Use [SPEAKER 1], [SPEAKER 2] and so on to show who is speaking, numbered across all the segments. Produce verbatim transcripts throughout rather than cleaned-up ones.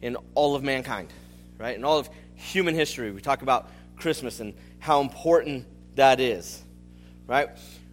[SPEAKER 1] in all of mankind, right? In all of human history. We talk about Christmas and how important that is, right?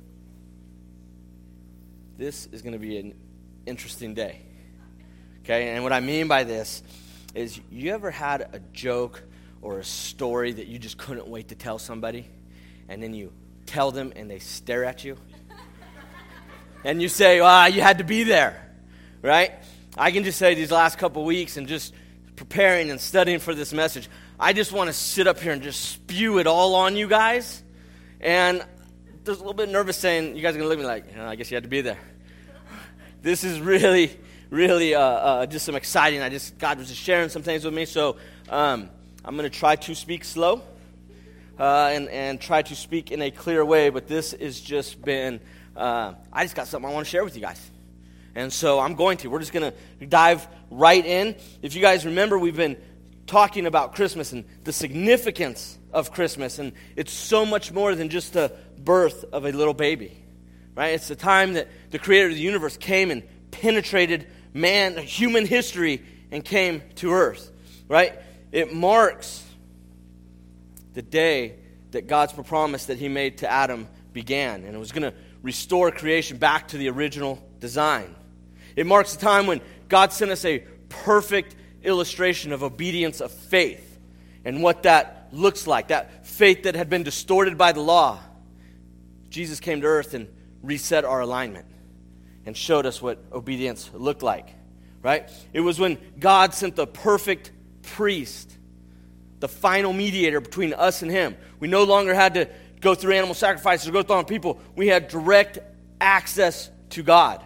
[SPEAKER 1] This is going to be an interesting day, okay? And what I mean by this is, you ever had a joke or a story that you just couldn't wait to tell somebody, and then you tell them and they stare at you? And you say, ah, you had to be there, right? I can just say these last couple weeks and just preparing and studying for this message, I just want to sit up here and just spew it all on you guys. And there's a little bit nervous saying, you guys are going to look at me like, you know, I guess you had to be there. This is really, really uh, uh, just some exciting. I just, God was just sharing some things with me. So um, I'm going to try to speak slow uh, and, and try to speak in a clear way. But this has just been, uh, I just got something I want to share with you guys. And so I'm going to. We're just going to dive right in. If you guys remember, we've been talking about Christmas and the significance of Christmas. And it's so much more than just the birth of a little baby, right? It's the time that the creator of the universe came and penetrated man, human history, and came to earth, right? It marks the day that God's promise that he made to Adam began. And it was going to restore creation back to the original design. It marks the time when God sent us a perfect illustration of obedience of faith and what that looks like, that faith that had been distorted by the law. Jesus came to earth and reset our alignment and showed us what obedience looked like, right? It was when God sent the perfect priest, the final mediator between us and him. We no longer had to go through animal sacrifices or go through on people. We had direct access to God.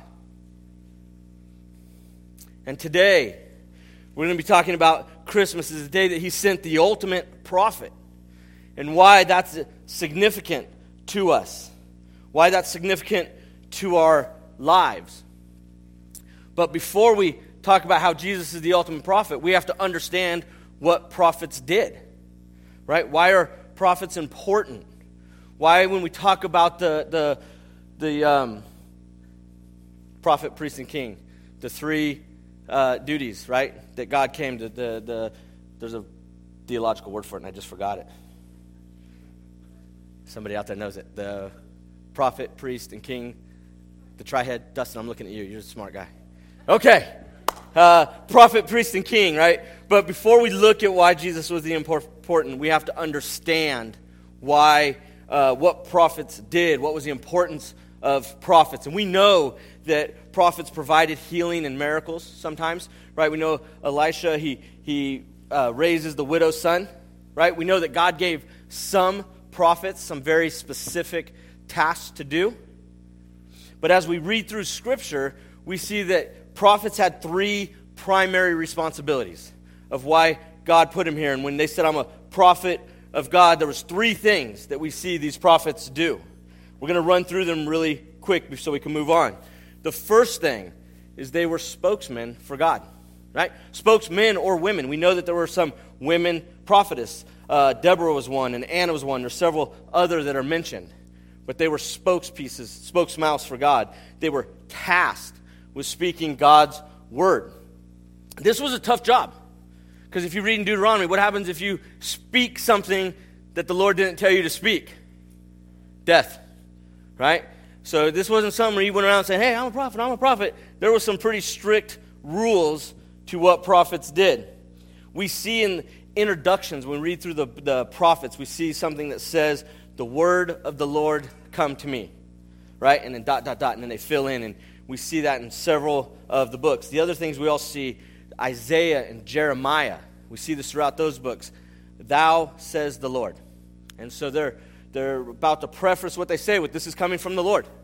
[SPEAKER 1] And today, we're going to be talking about Christmas as the day that he sent the ultimate prophet and why that's significant to us, why that's significant to our lives. But before we talk about how Jesus is the ultimate prophet, we have to understand what prophets did, right? Why are prophets important? Why, when we talk about the the the um, prophet, priest, and king, the three uh, duties, right, that God came to, the the there's a theological word for it, and I just forgot it. Somebody out there knows it. The prophet, priest, and king, the trihead. Dustin, I'm looking at you. You're a smart guy. Okay. Uh, prophet, priest, and king, right? But before we look at why Jesus was the important, we have to understand why, uh, what prophets did, what was the importance of prophets. And we know that prophets provided healing and miracles sometimes, right? We know Elisha, he, he uh, raises the widow's son, right? We know that God gave some prophets some very specific tasks to do. But as we read through Scripture, we see that prophets had three primary responsibilities of why God put him here. And when they said, I'm a prophet of God, there was three things that we see these prophets do. We're going to run through them really quick so we can move on. The first thing is they were spokesmen for God, right? Spokesmen or women. We know that there were some women prophetess. Uh, Deborah was one, and Anna was one. There's several other that are mentioned. But they were spokespieces, spokesmouths for God. They were tasked with speaking God's word. This was a tough job. Because if you read in Deuteronomy, what happens if you speak something that the Lord didn't tell you to speak? Death, right? So this wasn't something where you went around saying, hey, I'm a prophet, I'm a prophet. There were some pretty strict rules to what prophets did. We see in introductions, when we read through the, the prophets, we see something that says, the word of the Lord come to me, right? And then dot, dot, dot, and then they fill in, and we see that in several of the books. The other things we all see, Isaiah and Jeremiah, we see this throughout those books. Thou, says the Lord. And so they're they're about to preface what they say with, this is coming from the Lord.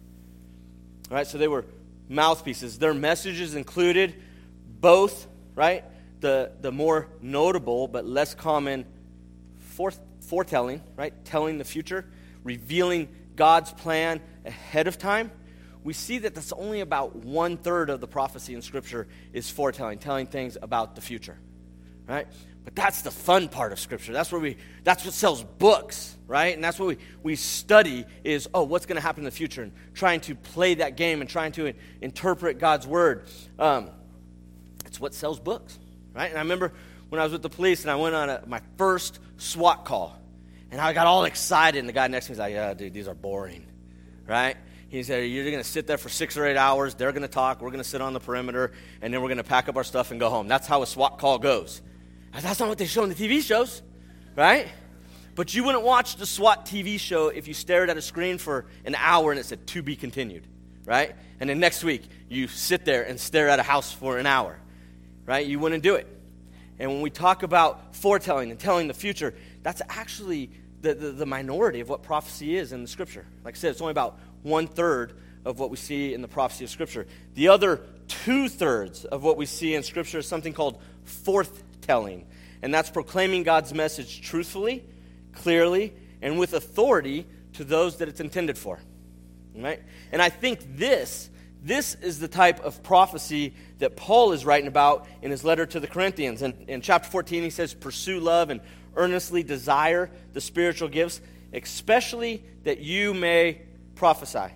[SPEAKER 1] All right, so they were mouthpieces. Their messages included both, right, the, the more notable but less common forth, foretelling, right, telling the future, revealing God's plan ahead of time. We see that that's only about one-third of the prophecy in Scripture is foretelling, telling things about the future, right? But that's the fun part of Scripture. That's where we, that's what sells books, right? And that's what we, we study is, oh, what's going to happen in the future? And trying to play that game and trying to interpret God's Word. Um, it's what sells books, right? And I remember when I was with the police and I went on a, my first SWAT call, and I got all excited, and the guy next to me was like, yeah, dude, these are boring, right? He said, you're going to sit there for six or eight hours, they're going to talk, we're going to sit on the perimeter, and then we're going to pack up our stuff and go home. That's how a SWAT call goes. And that's not what they show in the T V shows, right? But you wouldn't watch the SWAT T V show if you stared at a screen for an hour and it said, to be continued, right? And then next week, you sit there and stare at a house for an hour, right? You wouldn't do it. And when we talk about foretelling and telling the future, that's actually the, the, the minority of what prophecy is in the Scripture. Like I said, it's only about one-third of what we see in the prophecy of Scripture. The other two-thirds of what we see in Scripture is something called forthtelling. And that's proclaiming God's message truthfully, clearly, and with authority to those that it's intended for. Right? And I think this, this is the type of prophecy that Paul is writing about in his letter to the Corinthians. And in chapter fourteen, he says, pursue love and earnestly desire the spiritual gifts, especially that you may prophesy.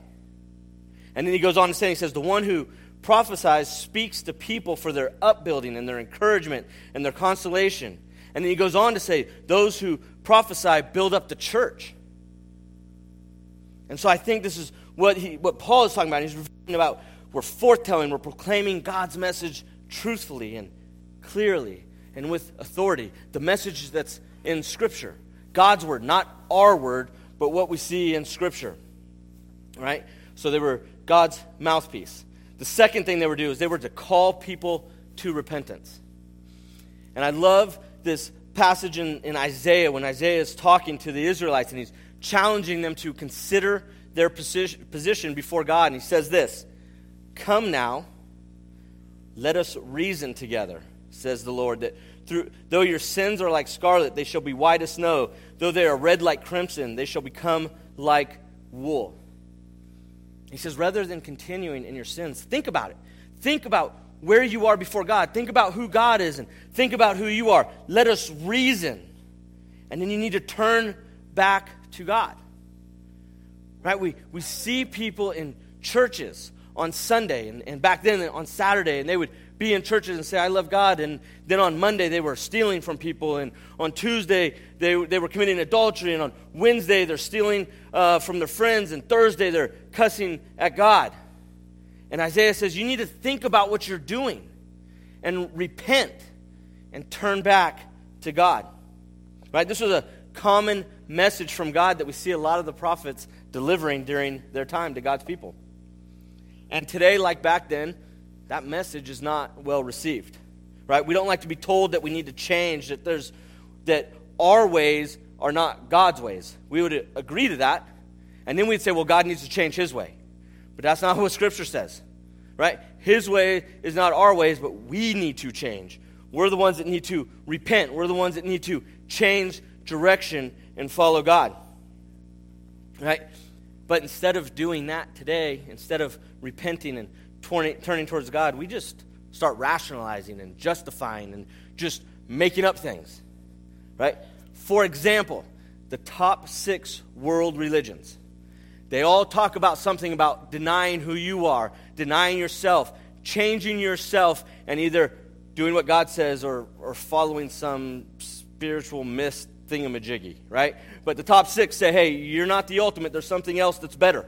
[SPEAKER 1] And then he goes on to say, he says, the one who prophesies speaks to people for their upbuilding and their encouragement and their consolation. And then he goes on to say, those who prophesy build up the church. And so I think this is what he, what Paul is talking about. He's referring about we're forthtelling, we're proclaiming God's message truthfully and clearly and with authority. The message that's in Scripture. God's word, not our word, but what we see in Scripture. Right? So they were God's mouthpiece. The second thing they were to do is they were to call people to repentance. And I love this passage in, in Isaiah when Isaiah is talking to the Israelites and he's challenging them to consider their position, position before God. And he says this, come now, let us reason together, says the Lord, that through, though your sins are like scarlet, they shall be white as snow. Though they are red like crimson, they shall become like wool. He says, rather than continuing in your sins, think about it. Think about where you are before God. Think about who God is and think about who you are. Let us reason. And then you need to turn back to God. Right? We we see people in churches on Sunday and, and back then on Saturday, and they would be in churches and say, I love God. And then on Monday, they were stealing from people. And on Tuesday, they, they were committing adultery. And on Wednesday, they're stealing uh, from their friends. And Thursday, they're cussing at God. And Isaiah says, you need to think about what you're doing and repent and turn back to God. Right? This was a common message from God that we see a lot of the prophets delivering during their time to God's people. And today, like back then, that message is not well received, right? We don't like to be told that we need to change, that there's that our ways are not God's ways. We would agree to that, and then we'd say, well, God needs to change His way. But that's not what Scripture says, right? His way is not our ways, but we need to change. We're the ones that need to repent. We're the ones that need to change direction and follow God, right? But instead of doing that today, instead of repenting and turning towards God, we just start rationalizing and justifying and just making up things, right? For example, the top six world religions. They all talk about something about denying who you are, denying yourself, changing yourself, and either doing what God says or, or following some spiritual mist thingamajiggy, right? But the top six say, hey, you're not the ultimate. There's something else that's better.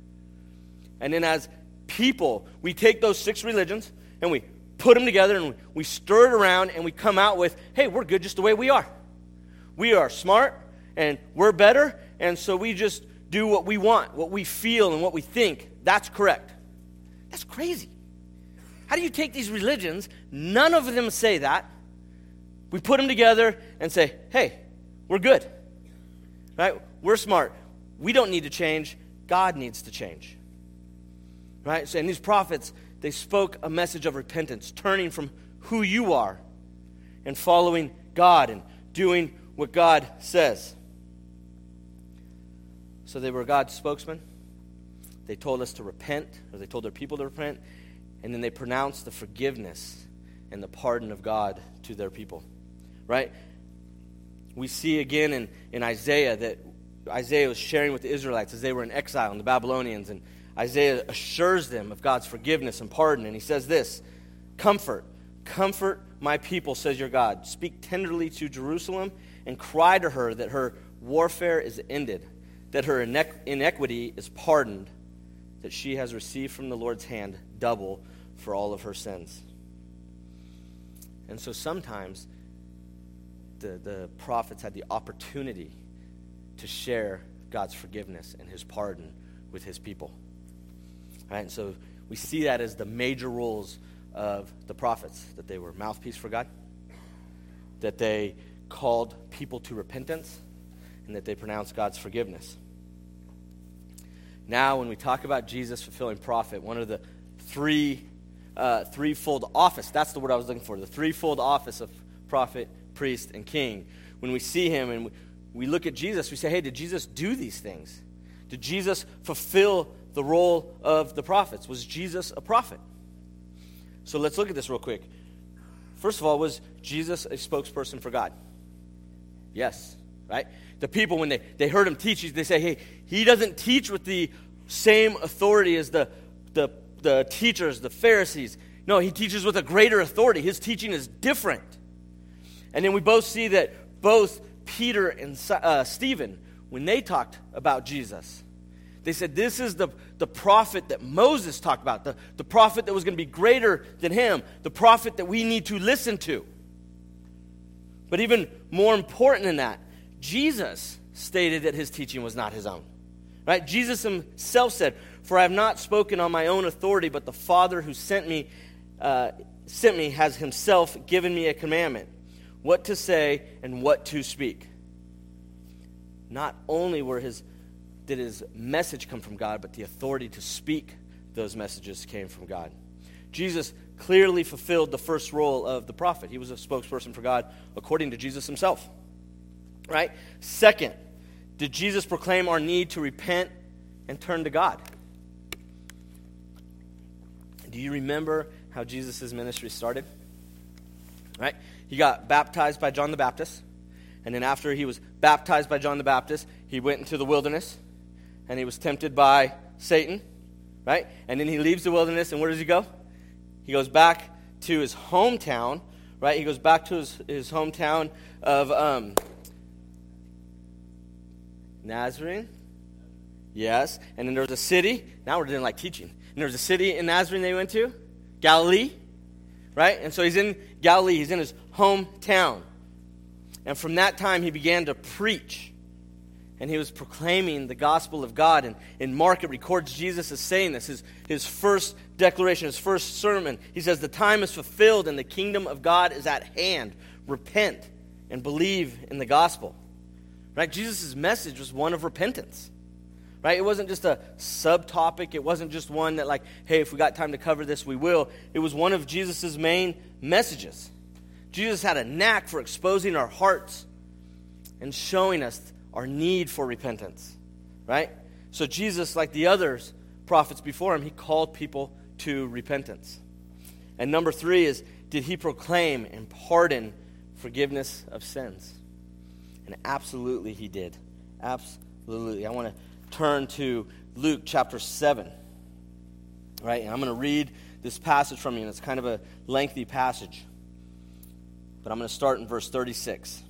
[SPEAKER 1] And then as people, we take those six religions and we put them together and we stir it around and we come out with, hey, we're good just the way we are. We are smart and we're better, and so we just do what we want, what we feel and what we think. That's correct. That's crazy. How do you take these religions, none of them say that, we put them together and say, hey, we're good, right? We're smart. We don't need to change. God needs to change. Right? So, and these prophets, they spoke a message of repentance, turning from who you are and following God and doing what God says. So they were God's spokesman. They told us to repent, or they told their people to repent, and then they pronounced the forgiveness and the pardon of God to their people. Right? We see again in, in Isaiah that Isaiah was sharing with the Israelites as they were in exile and the Babylonians, and Isaiah assures them of God's forgiveness and pardon, and he says this, comfort, Comfort my people, says your God. Speak tenderly to Jerusalem and cry to her that her warfare is ended, that her inequ- iniquity is pardoned, that she has received from the Lord's hand double for all of her sins. And so sometimes the, the prophets had the opportunity to share God's forgiveness and his pardon with his people. All right, and so we see that as the major roles of the prophets, that they were mouthpiece for God, that they called people to repentance, and that they pronounced God's forgiveness. Now, when we talk about Jesus fulfilling prophet, one of the three uh, threefold office, that's the word I was looking for, the threefold office of prophet, priest, and king. When we see him and we, we look at Jesus, we say, hey, did Jesus do these things? Did Jesus fulfill the role of the prophets? Was Jesus a prophet? So let's look at this real quick. First of all, was Jesus a spokesperson for God? Yes, right? The people, when they, they heard him teach, they say, hey, he doesn't teach with the same authority as the, the, the teachers, the Pharisees. No, he teaches with a greater authority. His teaching is different. And then we both see that both Peter and uh, Stephen, when they talked about Jesus, they said, this is the, the prophet that Moses talked about, the, the prophet that was going to be greater than him, the prophet that we need to listen to. But even more important than that, Jesus stated that his teaching was not his own. Right? Jesus himself said, for I have not spoken on my own authority, but the Father who sent me, uh, sent me has himself given me a commandment, what to say and what to speak. Not only were his did his message come from God, but the authority to speak those messages came from God. Jesus clearly fulfilled the first role of the prophet. He was a spokesperson for God according to Jesus himself. Right? Second, did Jesus proclaim our need to repent and turn to God? Do you remember how Jesus' ministry started? Right? He got baptized by John the Baptist, and then after he was baptized by John the Baptist, he went into the wilderness, and he was tempted by Satan, right? And then he leaves the wilderness, and where does he go? He goes back to his hometown, right? He goes back to his, his hometown of um, Nazarene. Yes. And then there was a city. Now we're doing like teaching. And there was a city in Nazarene they went to, Galilee, right? And so he's in Galilee. He's in his hometown. And from that time, he began to preach. And he was proclaiming the gospel of God. And in Mark, it records Jesus as saying this, his, his first declaration, his first sermon. He says, the time is fulfilled and the kingdom of God is at hand. Repent and believe in the gospel. Right? Jesus' message was one of repentance. Right? It wasn't just a subtopic. It wasn't just one that like, hey, if we got time to cover this, we will. It was one of Jesus' main messages. Jesus had a knack for exposing our hearts and showing us our need for repentance, right? So Jesus, like the others, prophets before him, he called people to repentance. And number three is, did he proclaim and pardon forgiveness of sins? And absolutely he did. Absolutely. I want to turn to Luke chapter seven, right? And I'm going to read this passage from you, and it's kind of a lengthy passage. But I'm going to start in verse thirty-six.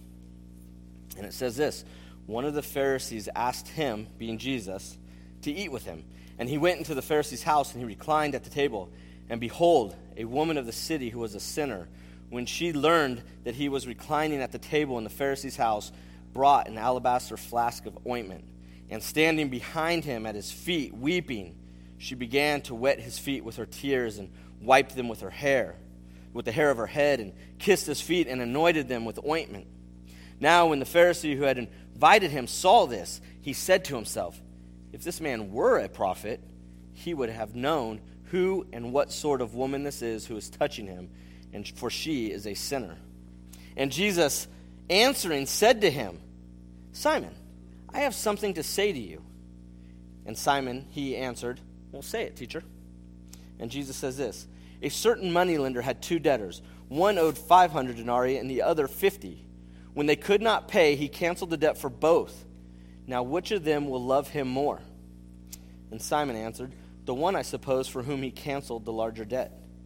[SPEAKER 1] And it says this, one of the Pharisees asked him, being Jesus, to eat with him. And he went into the Pharisee's house, and he reclined at the table. And behold, a woman of the city who was a sinner, when she learned that he was reclining at the table in the Pharisee's house, brought an alabaster flask of ointment. And standing behind him at his feet, weeping, she began to wet his feet with her tears and wiped them with her hair, with the hair of her head, and kissed his feet and anointed them with ointment. Now when the Pharisee who had invited him saw this, he said to himself, if this man were a prophet, he would have known who and what sort of woman this is who is touching him, and for she is a sinner. And Jesus, answering, said to him, Simon, I have something to say to you. And Simon, he answered, well, say it, teacher. And Jesus says this, a certain moneylender had two debtors. One owed five hundred denarii and the other fifty. When they could not pay, he canceled the debt for both. Now which of them will love him more? And Simon answered, the one, I suppose, for whom he canceled the larger debt.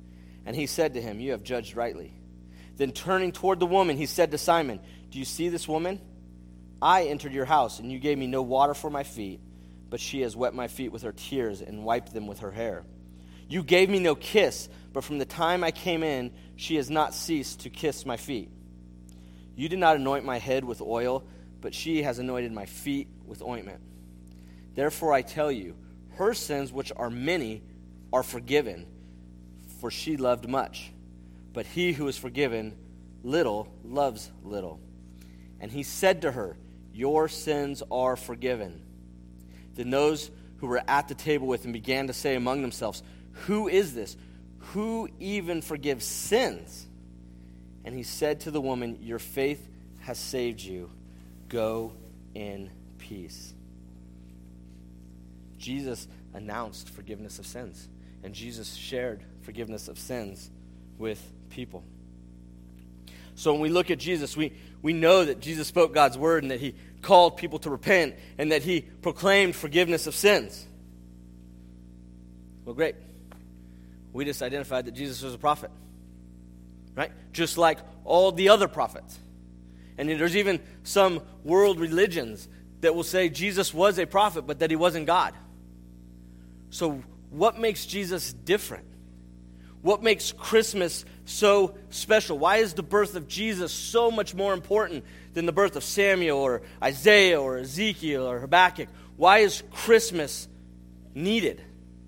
[SPEAKER 1] And he said to him, "You have judged rightly." Then turning toward the woman, he said to Simon, "Do you see this woman? I entered your house, and you gave me no water for my feet, but she has wet my feet with her tears and wiped them with her hair. You gave me no kiss, but from the time I came in, she has not ceased to kiss my feet. You did not anoint my head with oil, but she has anointed my feet with ointment. Therefore I tell you, her sins, which are many, are forgiven, for she loved much. But he who is forgiven little loves little." And he said to her, "Your sins are forgiven." Then those who were at the table with him began to say among themselves, "Who is this? Who even forgives sins?" And he said to the woman, "Your faith has saved you. Go in peace." Jesus announced forgiveness of sins, and Jesus shared forgiveness of sins with people. So when we look at Jesus, we, we know that Jesus spoke God's word and that he called people to repent and that he proclaimed forgiveness of sins. Well, great. We just identified that Jesus was a prophet, right? Just like all the other prophets. And there's even some world religions that will say Jesus was a prophet, but that he wasn't God. So what makes Jesus different? What makes Christmas so special? Why is the birth of Jesus so much more important than the birth of Samuel or Isaiah or Ezekiel or Habakkuk? Why is Christmas needed?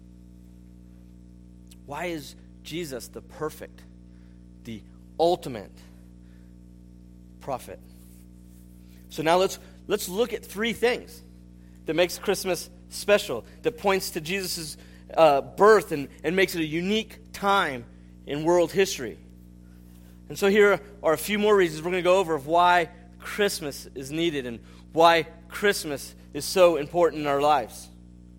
[SPEAKER 1] Why is Jesus the perfect, the ultimate prophet? So now let's let's look at three things that makes Christmas special, that points to Jesus' uh, birth and, and makes it a unique time in world history. And so here are a few more reasons we're going to go over of why Christmas is needed and why Christmas is so important in our lives.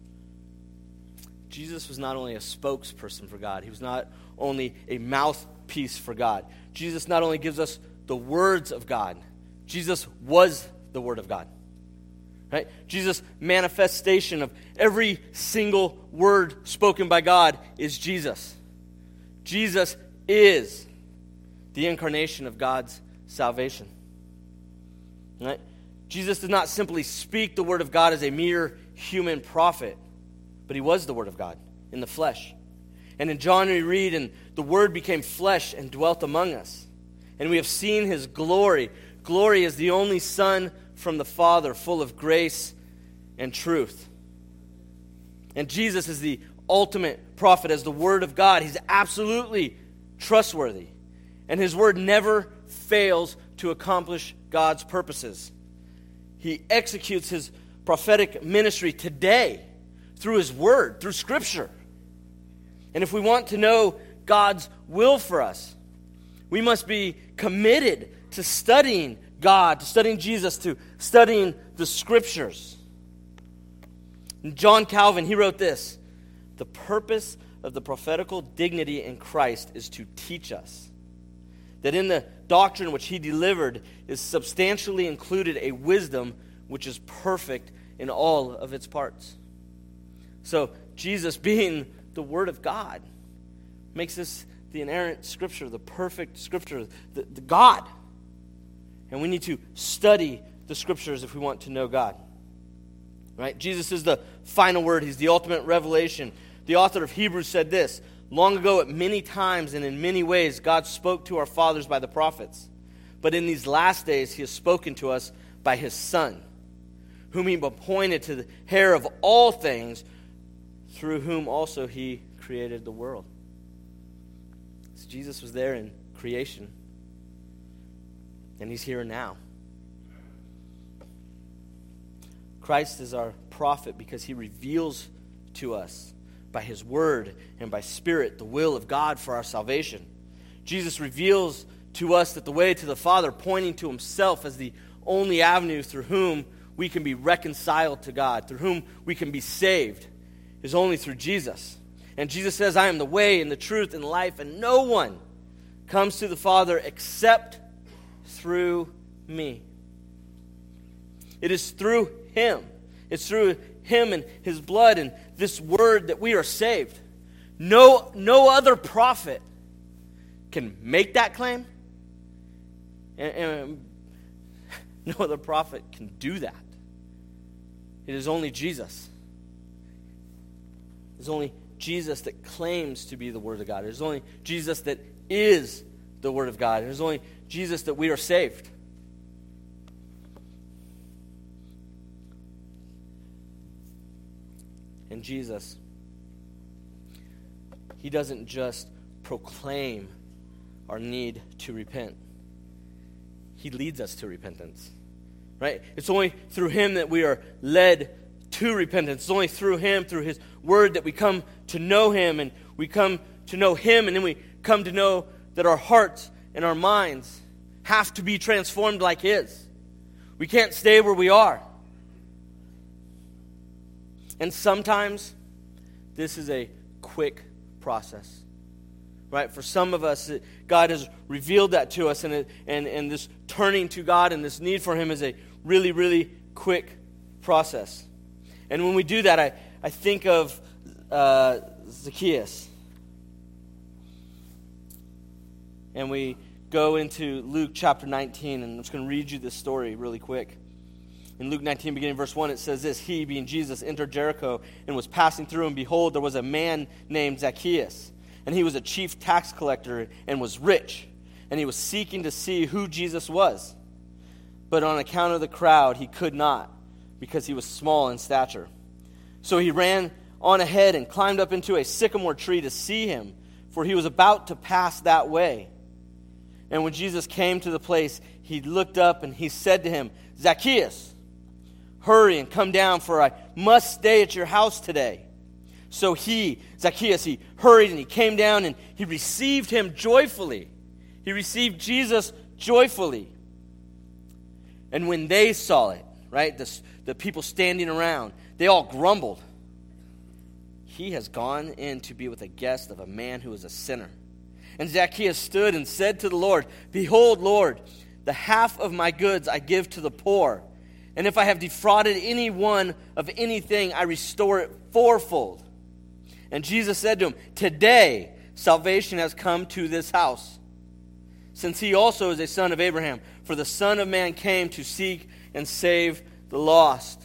[SPEAKER 1] Jesus was not only a spokesperson for God, he was not only a mouthpiece for God. Jesus not only gives us the words of God, Jesus was the Word of God. Right? Jesus' manifestation of every single word spoken by God is Jesus. Jesus is the incarnation of God's salvation. Right? Jesus did not simply speak the word of God as a mere human prophet, but he was the Word of God in the flesh. And in John we read, "And the Word became flesh and dwelt among us. And we have seen his glory. Glory is the only Son from the Father, full of grace and truth." And Jesus is the ultimate prophet as the Word of God. He's absolutely trustworthy. And his word never fails to accomplish God's purposes. He executes his prophetic ministry today through his word, through Scripture. And if we want to know God's will for us, we must be committed to studying God, to studying Jesus, to studying the Scriptures. And John Calvin, he wrote this: "The purpose of the prophetical dignity in Christ is to teach us that in the doctrine which he delivered is substantially included a wisdom which is perfect in all of its parts." So Jesus, being the Word of God, makes this the inerrant Scripture, the perfect Scripture, the, the God. And we need to study the Scriptures if we want to know God. Right? Jesus is the final word. He's the ultimate revelation. The author of Hebrews said this: "Long ago, at many times and in many ways, God spoke to our fathers by the prophets. But in these last days, he has spoken to us by his Son, whom he appointed to the heir of all things, through whom also he created the world." So Jesus was there in creation, and he's here now. Christ is our prophet because he reveals to us by his word and by Spirit the will of God for our salvation. Jesus reveals to us that the way to the Father, pointing to himself as the only avenue through whom we can be reconciled to God, through whom we can be saved, is only through Jesus. And Jesus says, "I am the way and the truth and life, and no one comes to the Father except through me." It is through him. It's through him and his blood and this word that we are saved. No, no other prophet can make that claim. And, and no other prophet can do that. It is only Jesus. It is only Jesus that claims to be the Word of God. It is only Jesus that is the Word of God. It is only Jesus that we are saved. And Jesus, he doesn't just proclaim our need to repent. He leads us to repentance, right? It's only through him that we are led to repentance. It's only through him, through his word, that we come to know him, and we come to know him, and then we come to know that our hearts and our minds have to be transformed like his. We can't stay where we are. And sometimes this is a quick process, right? For some of us, God has revealed that to us, and, it, and, and this turning to God and this need for him is a really, really quick process. And when we do that, I, I think of uh, Zacchaeus. And we go into Luke chapter nineteen, and I'm just going to read you this story really quick. In Luke nineteen, beginning verse one, it says this: He, being Jesus, entered Jericho and was passing through, and behold, there was a man named Zacchaeus. And he was a chief tax collector and was rich. And he was seeking to see who Jesus was. But on account of the crowd, he could not, because he was small in stature. So he ran on ahead and climbed up into a sycamore tree to see him, for he was about to pass that way. And when Jesus came to the place, he looked up and he said to him, Zacchaeus, hurry and come down, for I must stay at your house today. So he, Zacchaeus, he hurried and he came down and he received him joyfully. He received Jesus joyfully. And when they saw it, right, the, the people standing around, they all grumbled. He has gone in to be with a guest of a man who is a sinner. And Zacchaeus stood and said to the Lord, Behold, Lord, the half of my goods I give to the poor. And if I have defrauded anyone of anything, I restore it fourfold. And Jesus said to him, Today salvation has come to this house, since he also is a son of Abraham. For the Son of Man came to seek and save the lost.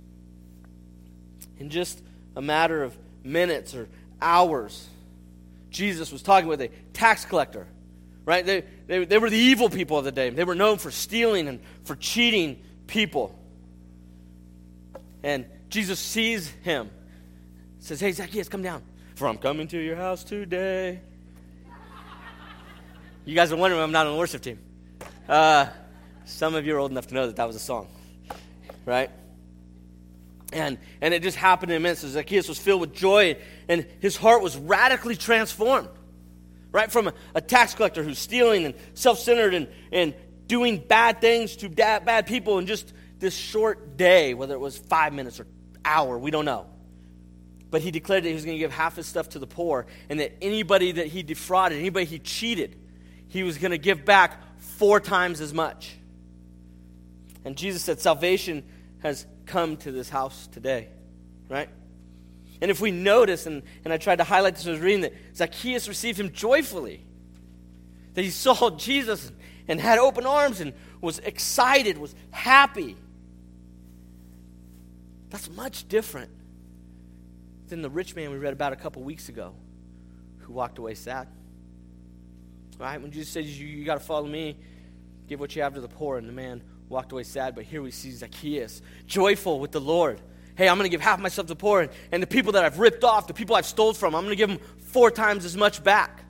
[SPEAKER 1] In just a matter of minutes or hours, Jesus was talking with a tax collector, right? They, they, they were the evil people of the day. They were known for stealing and for cheating people. And Jesus sees him, says, Hey, Zacchaeus, come down, for I'm coming to your house today. You guys are wondering why I'm not on the worship team. Uh, some of you are old enough to know that that was a song, right? And and it just happened in a minute. So Zacchaeus was filled with joy, and his heart was radically transformed, right? From a, a tax collector who's stealing and self-centered and, and doing bad things to bad, bad people in just this short day, whether it was five minutes or hour, we don't know. But he declared that he was going to give half his stuff to the poor, and that anybody that he defrauded, anybody he cheated, he was going to give back four times as much. And Jesus said, salvation has come to this house today, right? And if we notice, and, and I tried to highlight this as I was reading, that Zacchaeus received him joyfully. That he saw Jesus and, and had open arms and was excited, was happy. That's much different than the rich man we read about a couple weeks ago who walked away sad. Right? When Jesus said, you, you got to follow me, give what you have to the poor, and the man walked away sad. But here we see Zacchaeus, joyful with the Lord. Hey, I'm going to give half myself to the poor, and, and the people that I've ripped off, the people I've stole from, I'm going to give them four times as much back.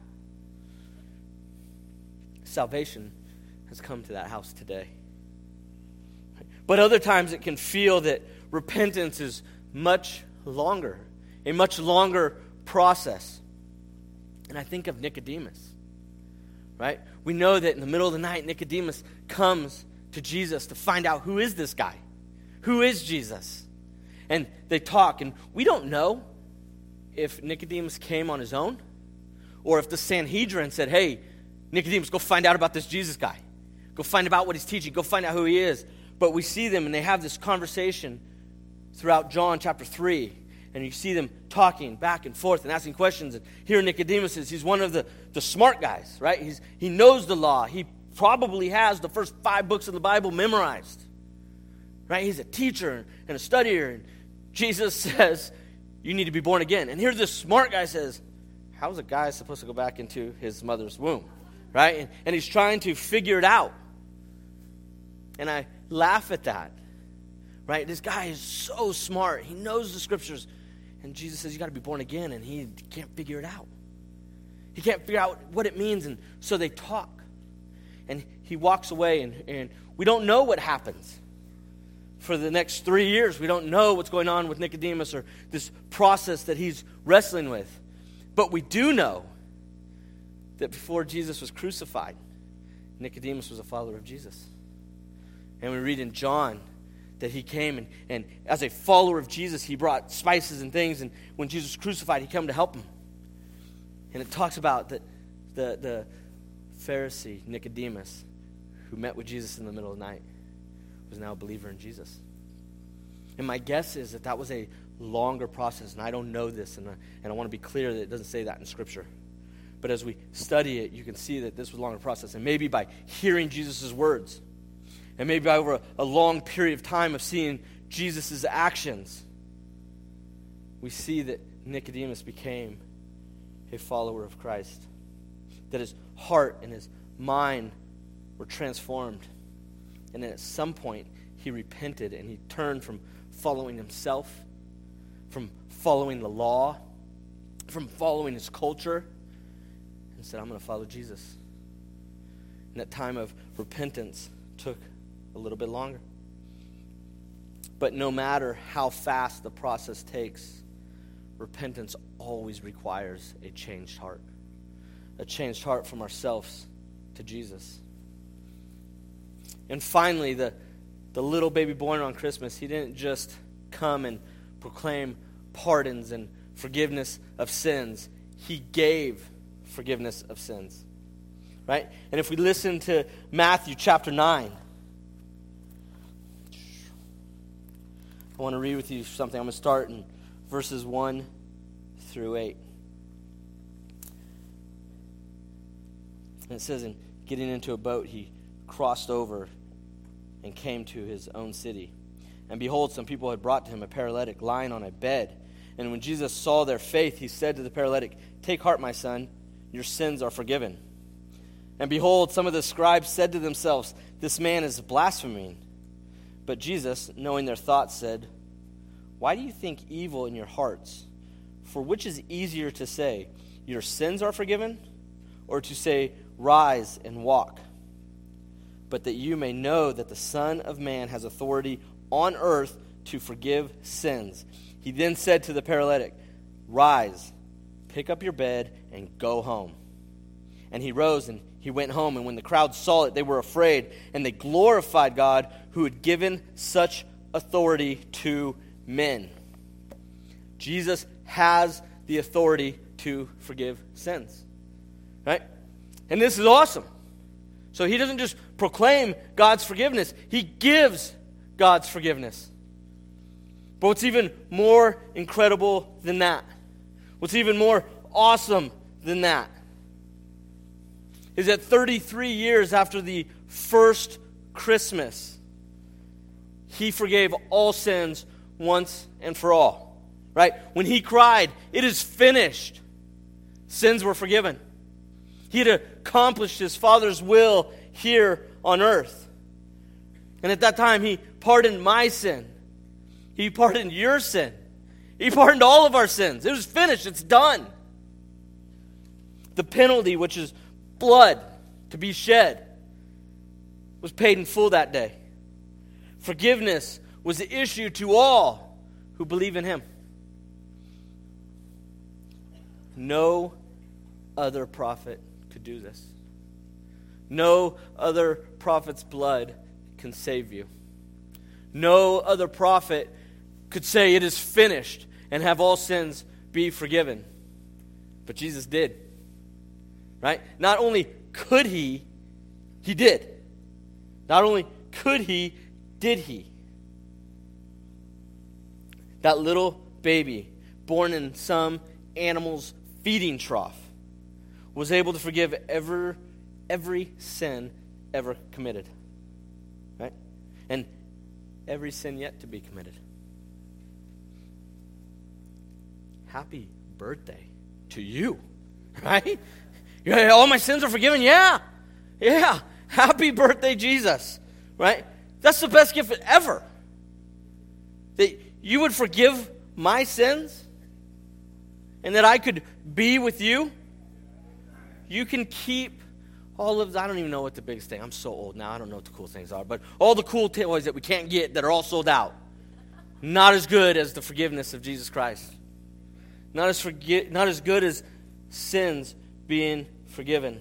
[SPEAKER 1] Salvation has come to that house today. But other times it can feel that repentance is much longer, a much longer process. And I think of Nicodemus, right? We know that in the middle of the night, Nicodemus comes to Jesus to find out, who is this guy? Who is Jesus? And they talk, and we don't know if Nicodemus came on his own or if the Sanhedrin said, hey, Nicodemus, go find out about this Jesus guy. Go find out what he's teaching. Go find out who he is. But we see them, and they have this conversation throughout John chapter three. And you see them talking back and forth and asking questions. And here Nicodemus is, he's one of the, the smart guys, right? He's, he knows the law. He probably has the first five books of the Bible memorized, right? He's a teacher and a studier. And Jesus says, you need to be born again. And here this smart guy says, how's a guy supposed to go back into his mother's womb, right? And, and he's trying to figure it out. And I laugh at that, right? This guy is so smart. He knows the scriptures. And Jesus says, you got to be born again. And he can't figure it out. He can't figure out what it means. And so they talk. And he walks away. And, and we don't know what happens for the next three years. We don't know what's going on with Nicodemus or this process that he's wrestling with. But we do know that before Jesus was crucified, Nicodemus was a follower of Jesus. And we read in John that he came and, and as a follower of Jesus, he brought spices and things. And when Jesus was crucified, he came to help him. And it talks about that the, the Pharisee, Nicodemus, who met with Jesus in the middle of the night, was now a believer in Jesus. And my guess is that that was a longer process. And I don't know this, and I, and I want to be clear that it doesn't say that in Scripture. But as we study it, you can see that this was a longer process. And maybe by hearing Jesus' words, and maybe over a, a long period of time of seeing Jesus' actions, we see that Nicodemus became a follower of Christ. That his heart and his mind were transformed. And then at some point, he repented and he turned from following himself, from following the law, from following his culture, and said, I'm going to follow Jesus. And that time of repentance took a little bit longer. But no matter how fast the process takes, repentance always requires a changed heart. A changed heart from ourselves to Jesus. And finally, the, the little baby born on Christmas, he didn't just come and proclaim pardons and forgiveness of sins. He gave forgiveness of sins. Right? And if we listen to Matthew chapter nine, I want to read with you something. I'm going to start in verses one through eight. And it says, in getting into a boat, he crossed over and came to his own city. And behold, some people had brought to him a paralytic lying on a bed. And when Jesus saw their faith, he said to the paralytic, take heart, my son, your sins are forgiven. And behold, some of the scribes said to themselves, this man is blaspheming. But Jesus, knowing their thoughts, said, why do you think evil in your hearts? For which is easier to say, your sins are forgiven, or to say, rise and walk? But that you may know that the Son of Man has authority on earth to forgive sins. He then said to the paralytic, rise, pick up your bed, and go home. And he rose and he went home, and when the crowd saw it, they were afraid, and they glorified God who had given such authority to men. Jesus has the authority to forgive sins. Right? And this is awesome. So he doesn't just proclaim God's forgiveness, he gives God's forgiveness. But what's even more incredible than that, what's even more awesome than that, is that thirty-three years after the first Christmas, he forgave all sins once and for all. Right? When he cried, it is finished, sins were forgiven. He had accomplished his Father's will here on earth. And at that time, he pardoned my sin. He pardoned your sin. He pardoned all of our sins. It was finished. It's done. The penalty, which is blood to be shed, was paid in full that day. Forgiveness was issued to all who believe in him. No other prophet could do this. No other prophet's blood can save you. No other prophet could say it is finished and have all sins be forgiven. But Jesus did. Right? Not only could he, he did. Not only could he, did he. That little baby born in some animal's feeding trough, was able to forgive every, every sin ever committed. Right? And every sin yet to be committed. Happy birthday to you. Right? Yeah, all my sins are forgiven? Yeah. Yeah. Happy birthday, Jesus. Right? That's the best gift ever. That you would forgive my sins and that I could be with you. You can keep all of the, I don't even know what the biggest thing, I'm so old now, I don't know what the cool things are, but all the cool toys that we can't get that are all sold out. Not as good as the forgiveness of Jesus Christ. Not as forgi- not as good as sins being forgiven.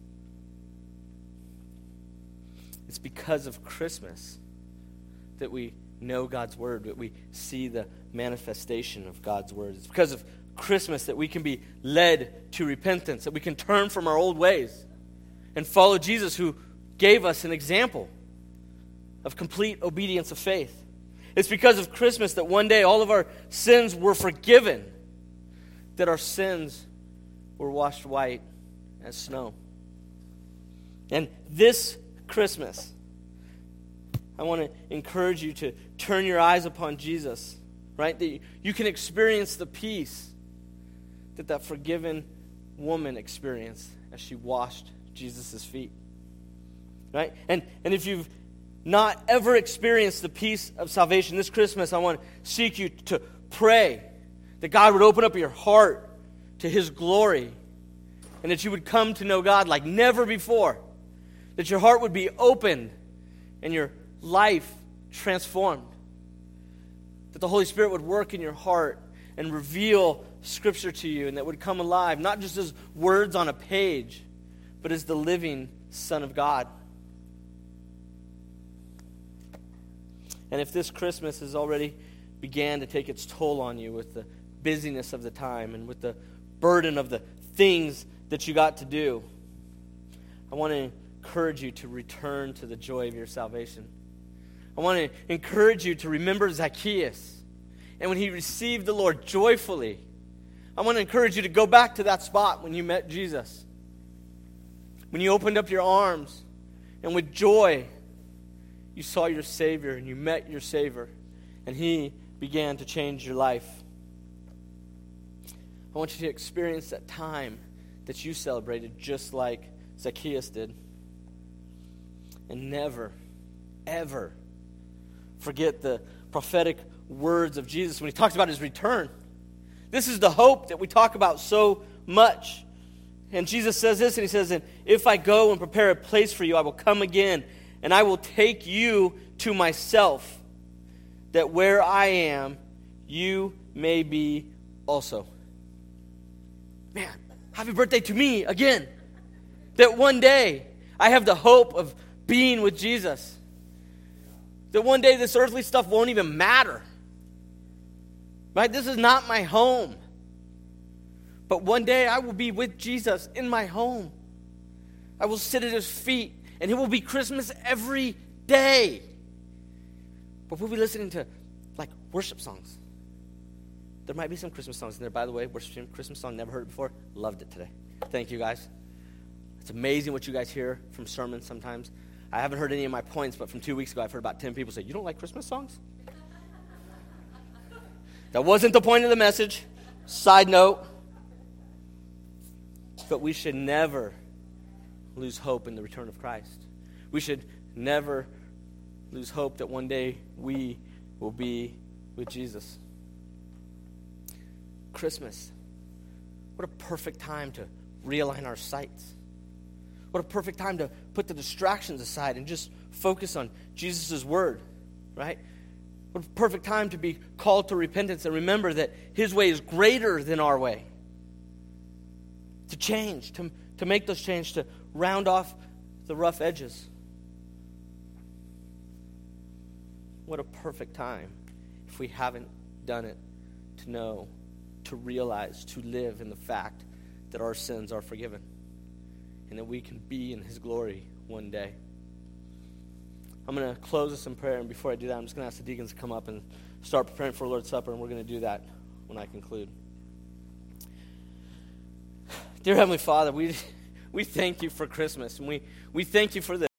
[SPEAKER 1] It's because of Christmas that we know God's word, that we see the manifestation of God's word. It's because of Christmas that we can be led to repentance, that we can turn from our old ways and follow Jesus, who gave us an example of complete obedience of faith. It's because of Christmas that one day all of our sins were forgiven, that our sins were washed white as snow. And this Christmas, I want to encourage you to turn your eyes upon Jesus, right? That you can experience the peace that that forgiven woman experienced as she washed Jesus' feet, right? And, and if you've not ever experienced the peace of salvation this Christmas, I want to seek you to pray that God would open up your heart to His glory and that you would come to know God like never before, that your heart would be opened and your life transformed, that the Holy Spirit would work in your heart and reveal Scripture to you, and that would come alive, not just as words on a page, but as the living Son of God. And if this Christmas has already began to take its toll on you with the busyness of the time and with the burden of the things that you got to do, I want to encourage you to return to the joy of your salvation. I want to encourage you to remember Zacchaeus, and when he received the Lord joyfully. I want to encourage you to go back to that spot when you met Jesus, when you opened up your arms, and with joy you saw your Savior and you met your Savior, and He began to change your life. I want you to experience that time that you celebrated just like Zacchaeus did. And never, ever forget the prophetic words of Jesus when He talks about His return. This is the hope that we talk about so much. And Jesus says this, and He says, "And if I go and prepare a place for you, I will come again, and I will take you to myself, that where I am, you may be also." Man, happy birthday to me again. That one day I have the hope of being with Jesus. That one day this earthly stuff won't even matter. Right? This is not my home. But one day I will be with Jesus in my home. I will sit at His feet, and it will be Christmas every day. But we'll be listening to, like, worship songs. There might be some Christmas songs in there, by the way. Worship Christmas song, never heard it before. Loved it today. Thank you, guys. It's amazing what you guys hear from sermons sometimes. I haven't heard any of my points, but from two weeks ago, I've heard about ten people say, "You don't like Christmas songs?" That wasn't the point of the message. Side note. But we should never lose hope in the return of Christ. We should never lose hope that one day we will be with Jesus. Christmas. What a perfect time to realign our sights. What a perfect time to put the distractions aside and just focus on Jesus' word, right? What a perfect time to be called to repentance and remember that His way is greater than our way. To change, to, to make those changes, to round off the rough edges. What a perfect time, if we haven't done it, to know, to realize, to live in the fact that our sins are forgiven and that we can be in His glory one day. I'm going to close this in prayer, and before I do that, I'm just going to ask the deacons to come up and start preparing for Lord's Supper, and we're going to do that when I conclude. Dear Heavenly Father, we we thank you for Christmas, and we, we thank you for the